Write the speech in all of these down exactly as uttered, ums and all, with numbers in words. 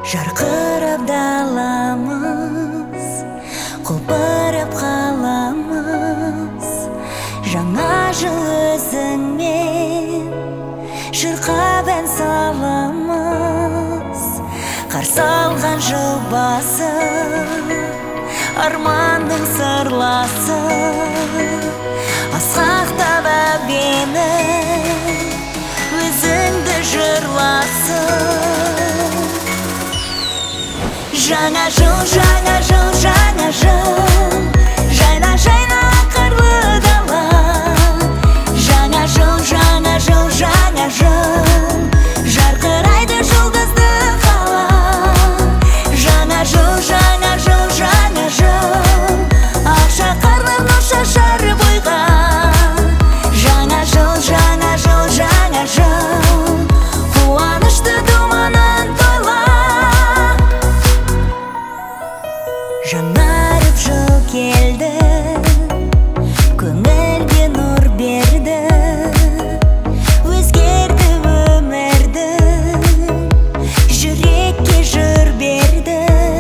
Жарқырап даламыз, құлпырып қаламыз. Жаңа жыл өзіңмен шырқап ән саламыз. Қарсы алған жыл басы, арманның сырласы, асқақтап әбені өзіңді жырласын. Жаңа жыл, жаңа жыл, жаңа жыл, жайна жайна қарлы дала. Жаңа жыл, жаңа жыл, жаңа жыл, жарқырайды жұлдызды қала. Жаңа жыл, жаңа жыл, жаңа жыл, ақша қарлы нұр шашар бойға. Жаңа жыл, жаңа жыл, жаңа жыл, қуанышты думанын тойла. Жаңарып жыл келді, көңілге нұр берді, өзгерді өмірді, жүрекке жыр берді.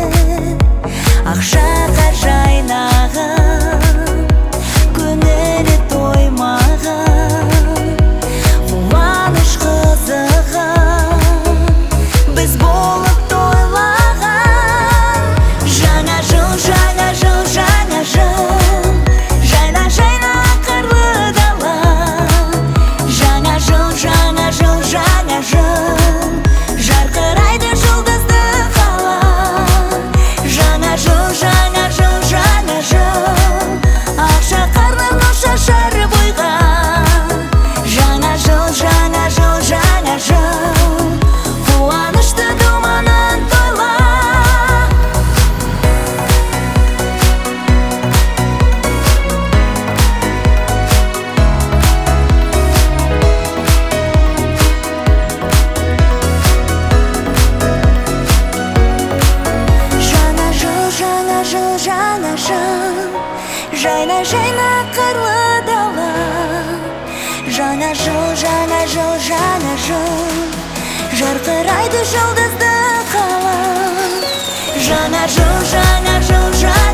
Ақшаға жайнаған, көңілі тоймаған, қуаныш қызыған, біз болып тойлаған. Жаңа жыл, жаңа жыл, жаңа жыл, жайна жайна қарлы дала. Жаңа жыл, жаңа жыл, жаңа жыл, жарқырайды жұлдызды қала. Жаңа жыл, жаңа жыл, жаңа жыл, ақша қарлы нұр шашар бойға. Жаңа жыл, жаңа жыл, жаңа жыл, қуанышты думанын тойла. Жаңа жыл, жаңа жыл, жаңа жыл, жайна жайна қарлы дала. Жаңа жыл, жаңа жыл, жаңа жыл, жарқырайды жұлдызды қала. Жаңа жыл, жаңа жыл, жаңа